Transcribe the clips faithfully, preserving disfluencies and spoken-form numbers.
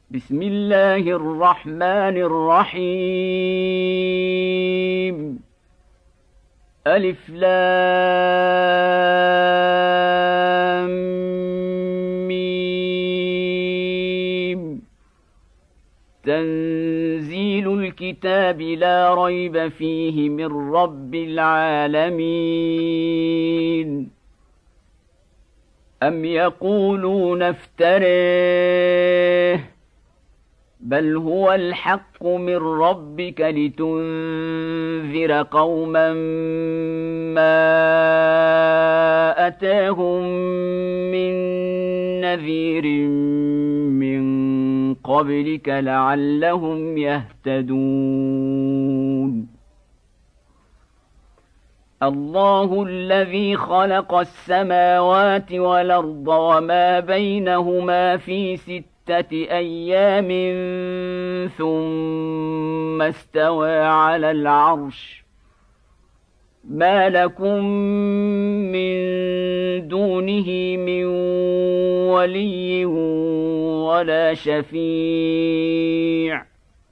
بسم الله الرحمن الرحيم. ألف لام ميم. تنزيل الكتاب لا ريب فيه من رب العالمين. أم يقولون افتريه بل هو الحق من ربك لتنذر قوما ما أتاهم من نذير من قبلك لعلهم يهتدون. الله الذي خلق السماوات والأرض وما بينهما في ستة أيام ثم استوى على العرش. ما لكم من دونه من ولي ولا شفيع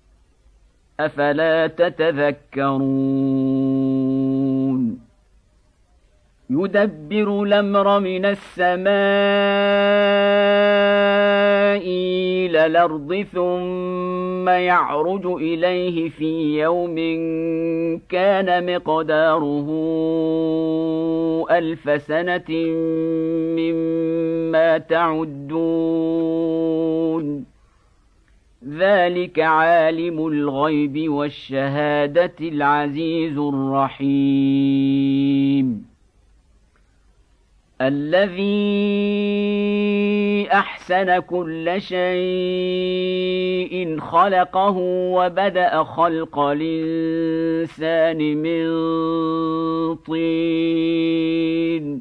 أفلا تتذكرون. يدبر الأمر من السماء إلى الأرض ثم يعرج إليه في يوم كان مقداره ألف سنة مما تعدون. ذلك عالم الغيب والشهادة العزيز الرحيم. الذي أحسن كل شيء خلقه وبدأ خلق الإنسان من طين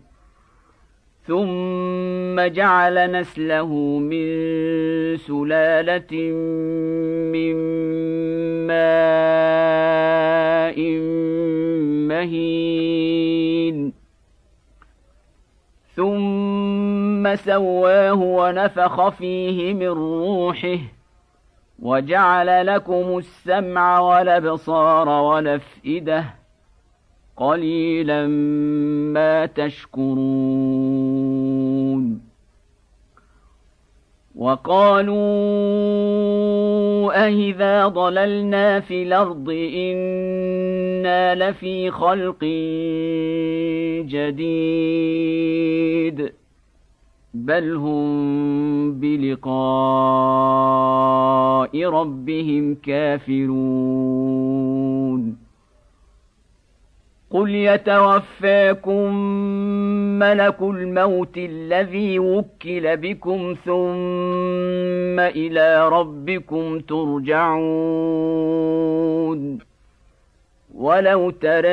ثم جعل نسله من سلالة من ماء مهين ثم سواه ونفخ فيه من روحه وجعل لكم السمع والأبصار والأفئدة قليلا ما تشكرون. وقالوا أإذا ضللنا في الأرض إنا لفي خلق جديد بل هم بلقاء ربهم كافرون. قل يتوفاكم ملك الموت الذي وكل بكم ثم إلى ربكم ترجعون. ولو ترى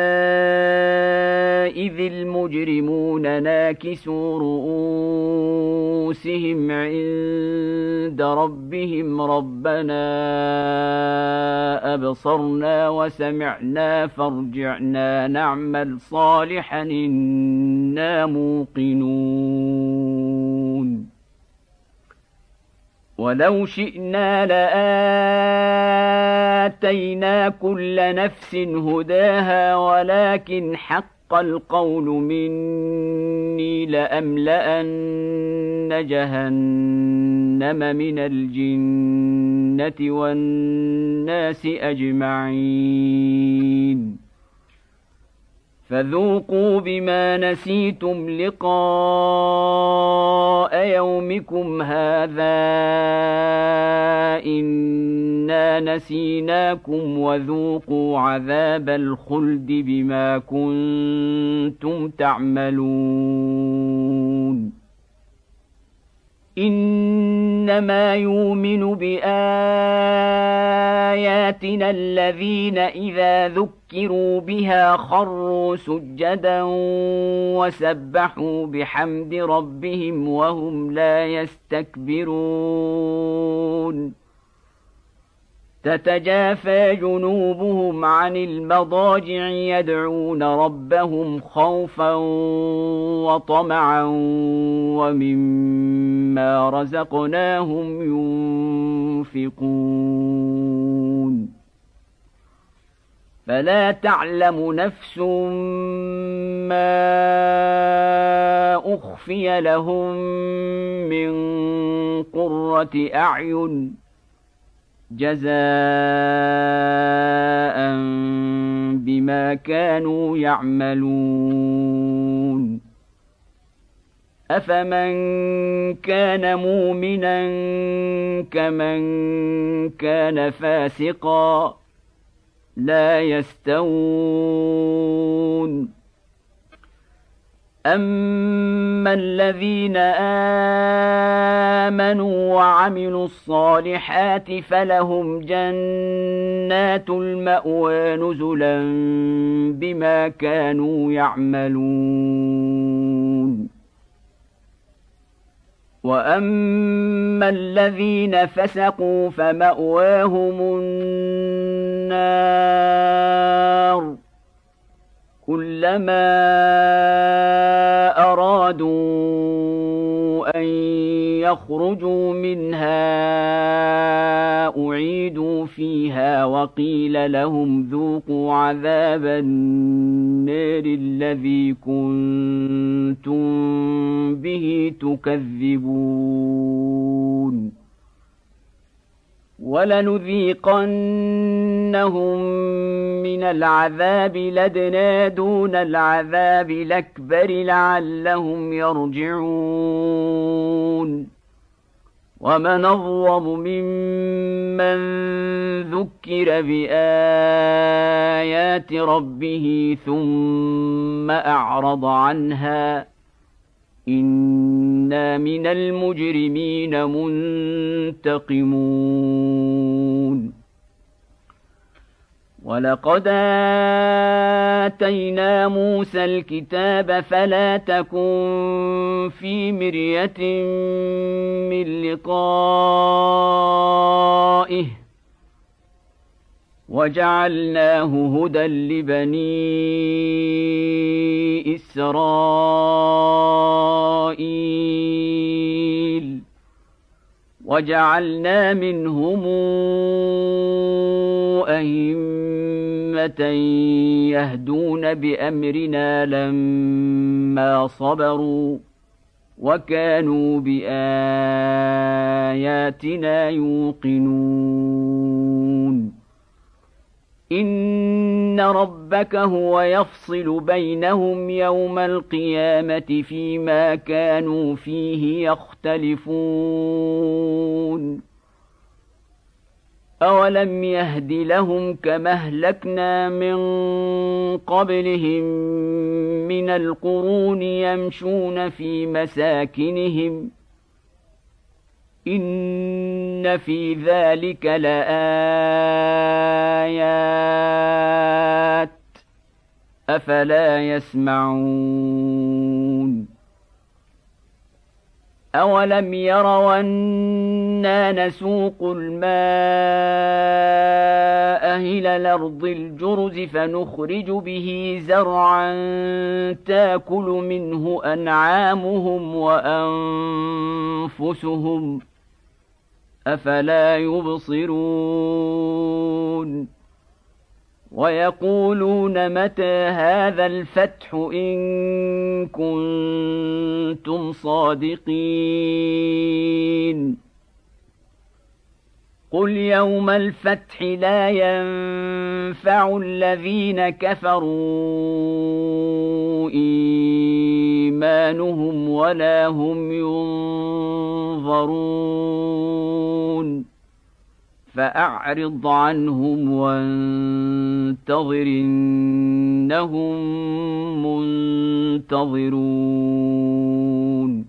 إذ المجرمون ناكسوا رؤوسهم عند ربهم ربنا أبصرنا وسمعنا فارجعنا نعمل صالحا إنا موقنون. ولو شئنا لآتينا كل نفس هداها ولكن حق القول مني لأملأن جهنم من الجنة والناس أجمعين. فذوقوا بما نسيتم لقاء يومكم هذا إنا نسيناكم وذوقوا عذاب الخلد بما كنتم تعملون. إنما يؤمن بآياتنا الذين إذا ذكروا بها خروا سجدا وسبحوا بحمد ربهم وهم لا يستكبرون. تتجافى جنوبهم عن المضاجع يدعون ربهم خوفا وطمعا ومما رزقناهم ينفقون ينفقون فلا تعلم نفس ما أخفي لهم من قرة أعين جزاء بما كانوا يعملون أفمن كان مؤمنا كمن كان فاسقا لا يستوون أما الذين آمنوا وعملوا الصالحات فلهم جنات المأوى نزلا بما كانوا يعملون وأما الذين فسقوا فمأواهم النار كلما أرادوا أن يخرجوا منها أعيدوا فيها وقيل لهم ذوقوا عذاب النار الذي كنتم به تكذبون ولنذيقنهم من العذاب الأدنى دون العذاب الأكبر لعلهم يرجعون ومن أظلم ممن ذكر بآيات ربه ثم أعرض عنها إنا من المجرمين منتقمون ولقد آتينا موسى الكتاب فلا تكن في مرية من لقائه وجعلناه هدى لبني إسرائيل وجعلنا منهم أئمة يهدون بأمرنا لما صبروا وكانوا بآياتنا يوقنون إن ربك هو يفصل بينهم يوم القيامة فيما كانوا فيه يختلفون أولم يهد لهم كما أهلكنا من قبلهم من القرون يمشون في مساكنهم إن في ذلك لآيات أفلا يسمعون أولم يروا أنا نسوق الماء إلى الأرض الجرز فنخرج به زرعا تأكل منه أنعامهم وأنفسهم أفلا يبصرون ويقولون متى هذا الفتح إن كنتم صادقين قل يوم الفتح لا ينفع الذين كفروا إيمانهم ولا هم ينظرون فأعرض عنهم وانتظر إنهم منتظرون